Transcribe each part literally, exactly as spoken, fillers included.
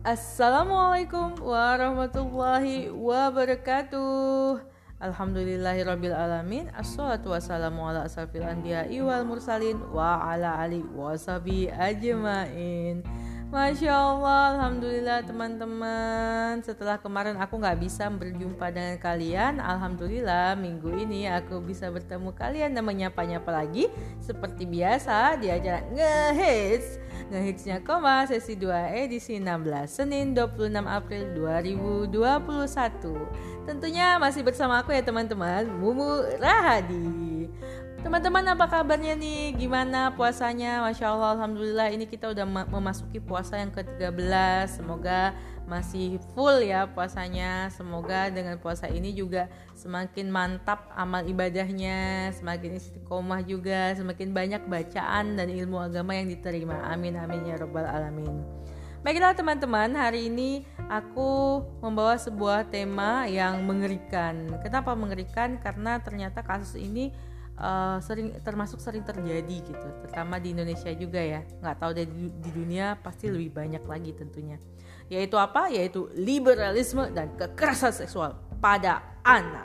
Assalamualaikum warahmatullahi wabarakatuh. Alhamdulillahirabbil alamin. Assalatu wassalamu ala asrofil anbiya'i wal mursalin wa ala alihi washabihi ajmain. Masya Allah, alhamdulillah teman-teman. Setelah kemarin aku gak bisa berjumpa dengan kalian, alhamdulillah minggu ini aku bisa bertemu kalian dan menyapa-nyapa lagi seperti biasa di acara Ngehits Ngehitsnya Koma sesi dua edisi enam belas Senin dua puluh enam April dua ribu dua puluh satu. Tentunya masih bersama aku ya teman-teman, Mumu Rahadi. Teman-teman, apa kabarnya nih? Gimana puasanya? Masya Allah, alhamdulillah ini kita udah memasuki puasa yang ke tiga belas. Semoga masih full ya puasanya. Semoga dengan puasa ini juga semakin mantap amal ibadahnya, semakin istiqomah juga, semakin banyak bacaan dan ilmu agama yang diterima. Amin amin ya rabbal alamin. Baiklah teman-teman, hari ini aku membawa sebuah tema yang mengerikan. Kenapa mengerikan? Karena ternyata kasus ini Uh, sering termasuk sering terjadi gitu, terutama di Indonesia juga ya. Nggak tahu deh di, di dunia pasti lebih banyak lagi tentunya. Yaitu apa? Yaitu liberalisme dan kekerasan seksual pada anak.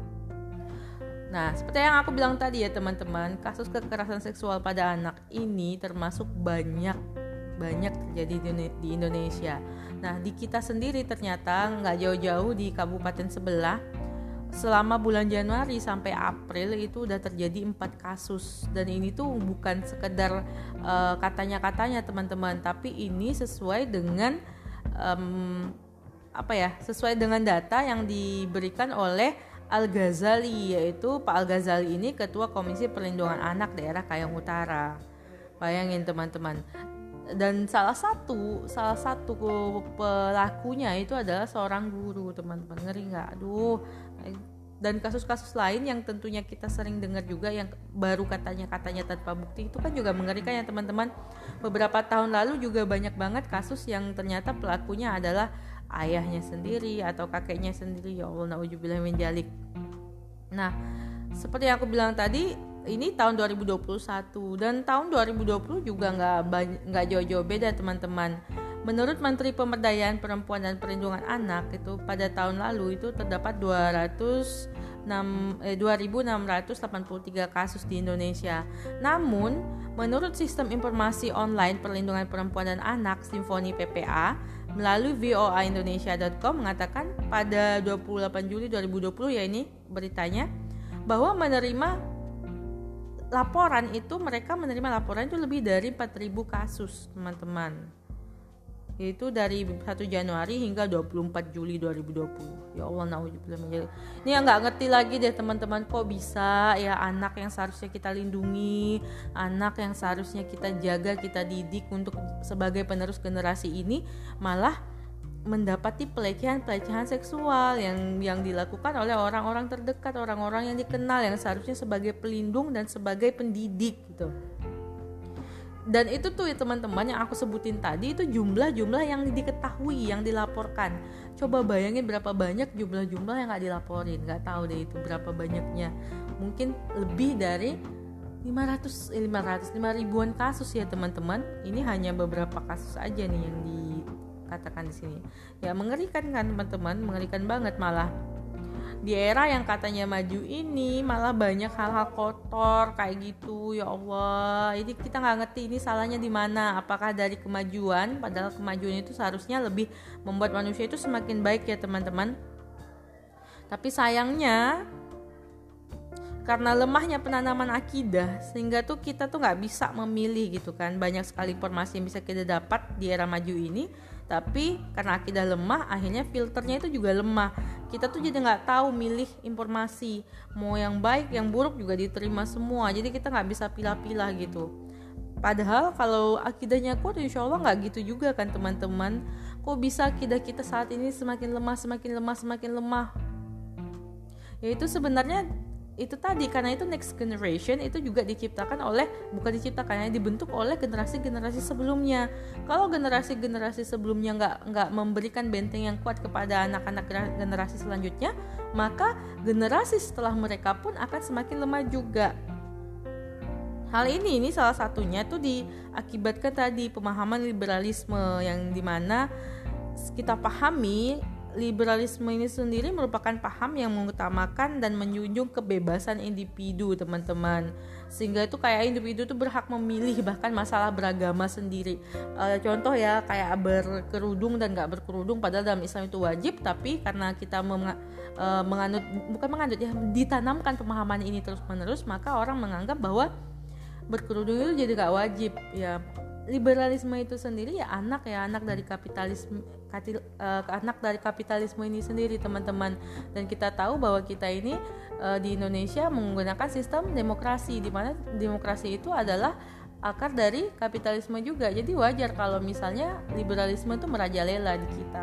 Nah, seperti yang aku bilang tadi ya teman-teman, kasus kekerasan seksual pada anak ini termasuk banyak banyak terjadi di Indonesia. Nah, di kita sendiri ternyata nggak jauh-jauh di kabupaten sebelah. Selama bulan Januari sampai April itu udah terjadi empat kasus. Dan ini tuh bukan sekedar uh, katanya-katanya teman-teman, tapi ini sesuai dengan um, apa ya? Sesuai dengan data yang diberikan oleh Al-Ghazali, yaitu Pak Al-Ghazali ini Ketua Komisi Perlindungan Anak Daerah Kayong Utara. Bayangin teman-teman. Dan salah satu salah satu pelakunya itu adalah seorang guru, teman-teman. Ngeri nggak? Aduh. Dan kasus-kasus lain yang tentunya kita sering dengar juga, yang baru katanya-katanya tanpa bukti, itu kan juga mengerikan ya teman-teman. Beberapa tahun lalu juga banyak banget kasus yang ternyata pelakunya adalah ayahnya sendiri atau kakeknya sendiri. Ya Allah, na'udzubillah min dzalik. Nah, seperti yang aku bilang tadi, ini tahun dua ribu dua puluh satu dan tahun dua ribu dua puluh juga nggak nggak jauh-jauh beda teman-teman. Menurut Menteri Pemberdayaan Perempuan dan Perlindungan Anak itu pada tahun lalu itu terdapat dua ribu enam ratus delapan puluh tiga kasus di Indonesia. Namun, menurut Sistem Informasi Online Perlindungan Perempuan dan Anak Simfoni P P A melalui v o a indonesia dot com mengatakan pada dua puluh delapan Juli dua ribu dua puluh ya ini beritanya, bahwa menerima laporan itu mereka menerima laporan itu lebih dari empat ribu kasus, teman-teman. Yaitu dari satu Januari hingga dua puluh empat Juli dua ribu dua puluh. Ya Allah, na'udzubillah min dzalik. Ini yang enggak ngerti lagi deh teman-teman, kok bisa ya anak yang seharusnya kita lindungi, anak yang seharusnya kita jaga, kita didik untuk sebagai penerus generasi ini malah mendapati pelecehan-pelecehan seksual yang yang dilakukan oleh orang-orang terdekat, orang-orang yang dikenal yang seharusnya sebagai pelindung dan sebagai pendidik gitu. Dan itu tuh ya teman-teman yang aku sebutin tadi itu jumlah-jumlah yang diketahui, yang dilaporkan. Coba bayangin berapa banyak jumlah-jumlah yang gak dilaporin. Gak tahu deh itu berapa banyaknya. Mungkin lebih dari lima ratus, lima ratus, lima ribuan kasus ya teman-teman. Ini hanya beberapa kasus aja nih yang dikatakan di sini. Ya mengerikan kan teman-teman, mengerikan banget malah. Di era yang katanya maju ini malah banyak hal-hal kotor kayak gitu. Ya Allah, ini kita nggak ngerti ini salahnya di mana. Apakah dari kemajuan? Padahal kemajuan itu seharusnya lebih membuat manusia itu semakin baik ya teman-teman. Tapi sayangnya karena lemahnya penanaman akidah, sehingga tuh kita tuh nggak bisa memilih gitu kan. Banyak sekali informasi yang bisa kita dapat di era maju ini, tapi karena akidah lemah, akhirnya filternya itu juga lemah. Kita tuh jadi nggak tahu milih informasi, mau yang baik, yang buruk juga diterima semua. Jadi kita nggak bisa pilah-pilah gitu. Padahal kalau akidahnya kuat, insya Allah nggak gitu juga kan teman-teman. Kok bisa akidah kita saat ini semakin lemah, semakin lemah, semakin lemah? Ya itu sebenarnya itu tadi, karena itu next generation itu juga diciptakan oleh, bukan diciptakan ya, dibentuk oleh generasi-generasi sebelumnya. Kalau generasi-generasi sebelumnya nggak nggak memberikan benteng yang kuat kepada anak-anak generasi selanjutnya, maka generasi setelah mereka pun akan semakin lemah juga. Hal ini ini salah satunya tuh diakibatkan tadi pemahaman liberalisme yang dimana kita pahami, liberalisme ini sendiri merupakan paham yang mengutamakan dan menjunjung kebebasan individu, teman-teman. Sehingga itu kayak individu itu berhak memilih bahkan masalah beragama sendiri. E, contoh ya, kayak berkerudung dan gak berkerudung, padahal dalam Islam itu wajib, tapi karena kita meng, e, menganut, bukan menganut ya, ditanamkan pemahaman ini terus-menerus, maka orang menganggap bahwa berkerudung itu jadi gak wajib ya. Liberalisme itu sendiri ya anak ya anak dari kapitalisme katil, uh, anak dari kapitalisme ini sendiri, teman-teman. Dan kita tahu bahwa kita ini uh, di Indonesia menggunakan sistem demokrasi, di mana demokrasi itu adalah akar dari kapitalisme juga. Jadi wajar kalau misalnya liberalisme itu merajalela di kita.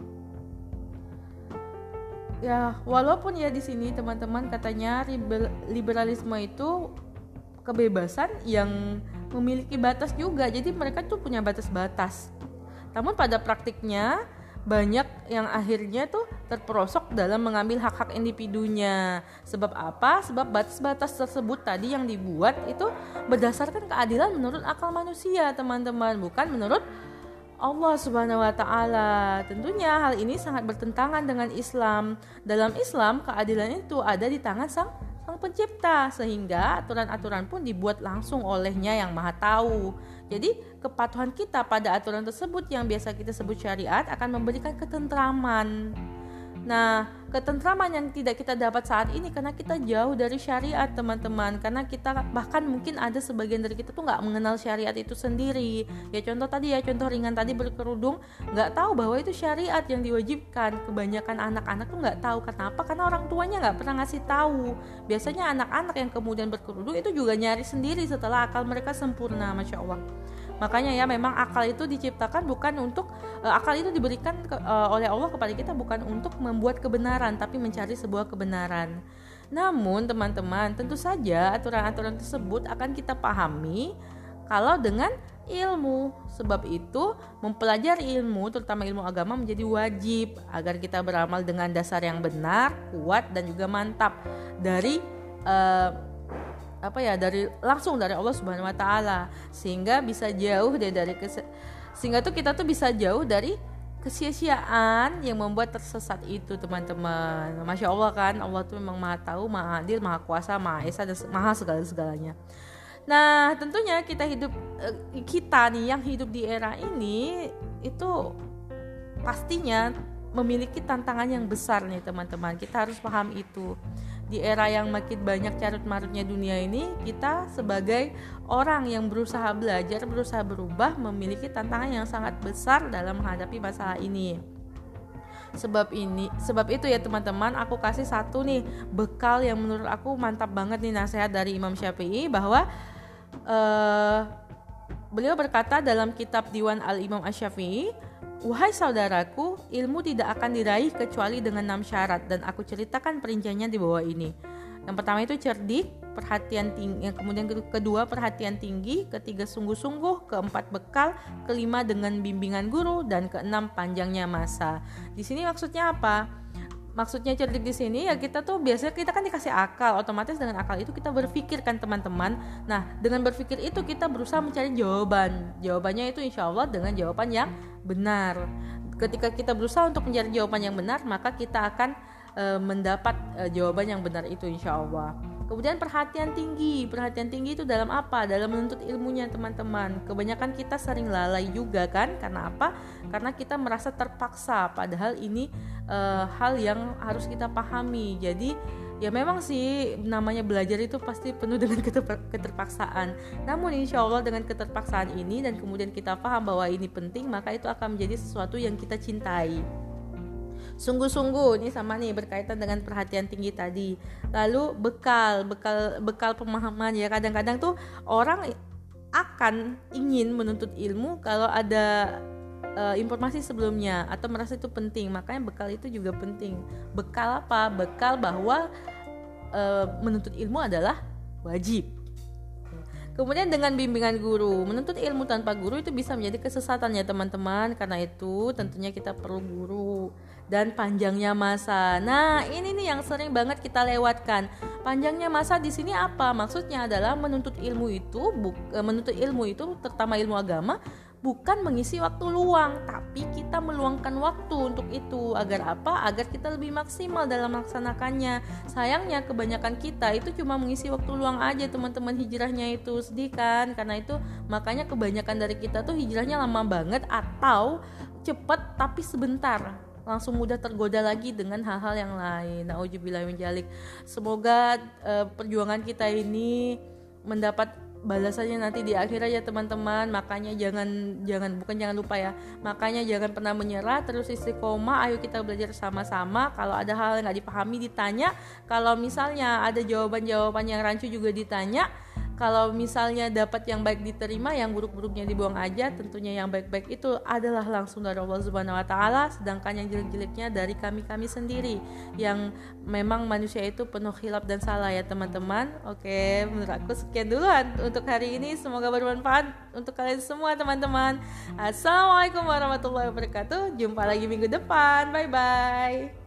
Ya, walaupun ya di sini teman-teman katanya liberalisme itu kebebasan yang memiliki batas juga. Jadi mereka tuh punya batas-batas. Namun pada praktiknya banyak yang akhirnya tuh terperosok dalam mengambil hak-hak individunya. Sebab apa? Sebab batas-batas tersebut tadi yang dibuat itu berdasarkan keadilan menurut akal manusia, teman-teman, bukan menurut Allah Subhanahu wa taala. Tentunya hal ini sangat bertentangan dengan Islam. Dalam Islam, keadilan itu ada di tangan sang Sang Pencipta, sehingga aturan-aturan pun dibuat langsung olehnya yang Maha Tahu. Jadi kepatuhan kita pada aturan tersebut yang biasa kita sebut syariat akan memberikan ketentraman. Nah, ketentraman yang tidak kita dapat saat ini karena kita jauh dari syariat, teman-teman. Karena kita bahkan mungkin ada sebagian dari kita tuh nggak mengenal syariat itu sendiri. Ya contoh tadi ya, contoh ringan tadi berkerudung, nggak tahu bahwa itu syariat yang diwajibkan. Kebanyakan anak-anak tuh nggak tahu. Kenapa? Karena orang tuanya nggak pernah ngasih tahu. Biasanya anak-anak yang kemudian berkerudung itu juga nyari sendiri setelah akal mereka sempurna, masya Allah. Makanya ya memang akal itu diciptakan bukan untuk uh, akal itu diberikan ke, uh, oleh Allah kepada kita bukan untuk membuat kebenaran, tapi mencari sebuah kebenaran. Namun teman-teman, tentu saja aturan-aturan tersebut akan kita pahami kalau dengan ilmu. Sebab itu mempelajari ilmu, terutama ilmu agama, menjadi wajib agar kita beramal dengan dasar yang benar, kuat dan juga mantap dari uh, apa ya dari langsung dari Allah Subhanahu wa taala, sehingga bisa jauh dari, dari kese, sehingga tuh kita tuh bisa jauh dari kesia-siaan yang membuat tersesat itu, teman-teman. Masya Allah kan, Allah tuh memang Maha Tahu, Maha Adil, Maha Kuasa, Maha Esa dan Maha segala-segalanya. Nah, tentunya kita hidup kita nih yang hidup di era ini itu pastinya memiliki tantangan yang besar nih, teman-teman. Kita harus paham itu. Di era yang makin banyak carut-marutnya dunia ini, kita sebagai orang yang berusaha belajar, berusaha berubah, memiliki tantangan yang sangat besar dalam menghadapi masalah ini. Sebab ini, sebab itu ya teman-teman, aku kasih satu nih bekal yang menurut aku mantap banget nih, nasihat dari Imam Syafi'i, bahwa uh, beliau berkata dalam kitab Diwan Al-Imam Asy-Syafi'i, "Wahai saudaraku, ilmu tidak akan diraih kecuali dengan enam syarat, dan aku ceritakan perinciannya di bawah ini." Yang pertama itu cerdik, perhatian tinggi, yang kemudian kedua perhatian tinggi, ketiga sungguh-sungguh, keempat bekal, kelima dengan bimbingan guru, dan keenam panjangnya masa. Di sini maksudnya apa? Maksudnya cerdik di sini ya kita tuh biasanya kita kan dikasih akal, otomatis dengan akal itu kita berpikir kan, teman-teman. Nah, dengan berpikir itu kita berusaha mencari jawaban. Jawabannya itu insya Allah dengan jawaban yang benar. Ketika kita berusaha untuk mencari jawaban yang benar, maka kita akan e, mendapat e, jawaban yang benar itu insya Allah. Kemudian perhatian tinggi. Perhatian tinggi itu dalam apa? Dalam menuntut ilmunya, teman-teman. Kebanyakan kita sering lalai juga kan? Karena apa? Karena kita merasa terpaksa, padahal ini e, hal yang harus kita pahami. Jadi ya memang sih namanya belajar itu pasti penuh dengan keterpaksaan. Namun insya Allah dengan keterpaksaan ini dan kemudian kita paham bahwa ini penting, maka itu akan menjadi sesuatu yang kita cintai. Sungguh-sungguh, ini sama nih berkaitan dengan perhatian tinggi tadi. Lalu bekal, bekal, bekal pemahaman ya. Kadang-kadang tuh orang akan ingin menuntut ilmu kalau ada uh, informasi sebelumnya atau merasa itu penting. Makanya bekal itu juga penting. Bekal apa? Bekal bahwa uh, menuntut ilmu adalah wajib. Kemudian dengan bimbingan guru. Menuntut ilmu tanpa guru itu bisa menjadi kesesatan ya teman-teman. Karena itu tentunya kita perlu guru. Dan panjangnya masa. Nah, ini nih yang sering banget kita lewatkan. Panjangnya masa di sini apa? Maksudnya adalah menuntut ilmu itu, buk, menuntut ilmu itu terutama ilmu agama bukan mengisi waktu luang, tapi kita meluangkan waktu untuk itu. Agar apa? Agar kita lebih maksimal dalam melaksanakannya. Sayangnya kebanyakan kita itu cuma mengisi waktu luang aja teman-teman, hijrahnya itu. Sedih kan? Karena itu makanya kebanyakan dari kita tuh hijrahnya lama banget atau cepet tapi sebentar, langsung mudah tergoda lagi dengan hal-hal yang lain. Nauzubillah min dzalik. Semoga uh, perjuangan kita ini mendapat balasannya nanti di akhirat ya teman-teman. Makanya jangan jangan bukan jangan lupa ya. Makanya jangan pernah menyerah, terus istiqomah. Ayo kita belajar sama-sama. Kalau ada hal yang enggak dipahami ditanya. Kalau misalnya ada jawaban-jawaban yang rancu juga ditanya. Kalau misalnya dapat yang baik diterima, yang buruk-buruknya dibuang aja. Tentunya yang baik-baik itu adalah langsung dari Allah Subhanahu wa taala, sedangkan yang jelek-jeleknya dari kami-kami sendiri. Yang memang manusia itu penuh khilaf dan salah ya teman-teman. Oke, menurut aku sekian duluan untuk hari ini. Semoga bermanfaat untuk kalian semua teman-teman. Assalamualaikum warahmatullahi wabarakatuh. Jumpa lagi minggu depan. Bye bye.